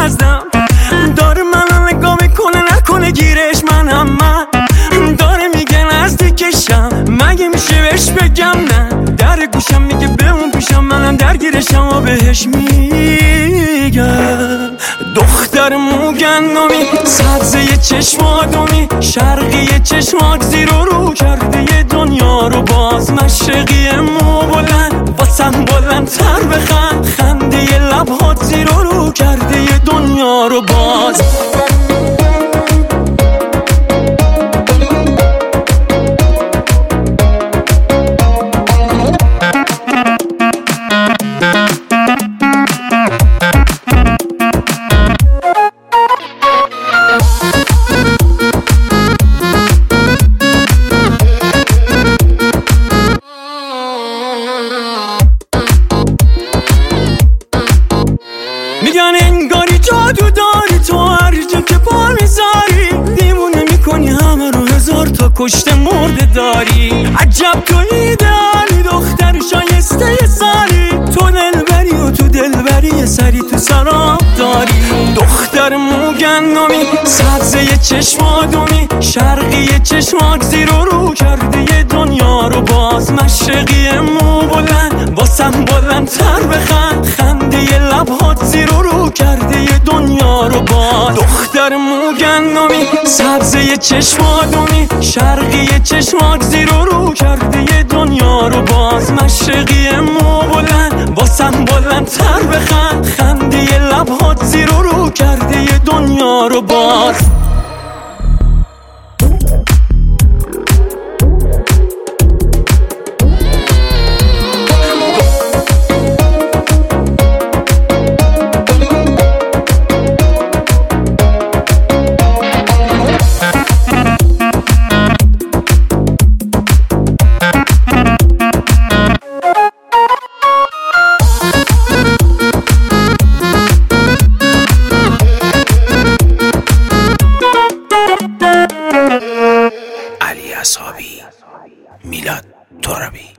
نزدم، داره منو نگاه میکنه نکنه گیرش منم من، داره میگه نزدیکشم مگه میشه بهش بگم نه، در گوشم میگه به اون پیشم منم درگیرشم و بهش میگم دختر موگندمی سبزه چشم آدمی شرقی چشماک زیر و رو کرده یه دنیا رو باز، مشرقی مو بلند واسم بلندتر بخند، خنده یه لبهات زیر و رو کرده یه دنیا رو باز. میگن انگاری جادو داری تو هر جا که پا میذاری، دیوونه میکنی همه رو هزار تا کشته مرده داری، عجب تو ایدئالی دختر شایسته سالی، تو دلبری و تو دلبری سری تو سراب داری، دختر موگندمی سبزه چشم آدمی شرقی چشماک زیر و رو کرده یه دنیا رو باز، مشرقی مو بلند واسم بلندتر بخند، خنده یه لبهات زیر و رو کرده یه دنیا رو باز، دختر موگندمی سبزه چشم آدمی شرقی چشماک زیر و رو کرده یه دنیا رو باز، مشرقی مو بلند واسم بلندتر بخند، خنده یه لبهات زیر و رو کرده یه دنیا رو باز. علی اصحابی، میلاد ترابی.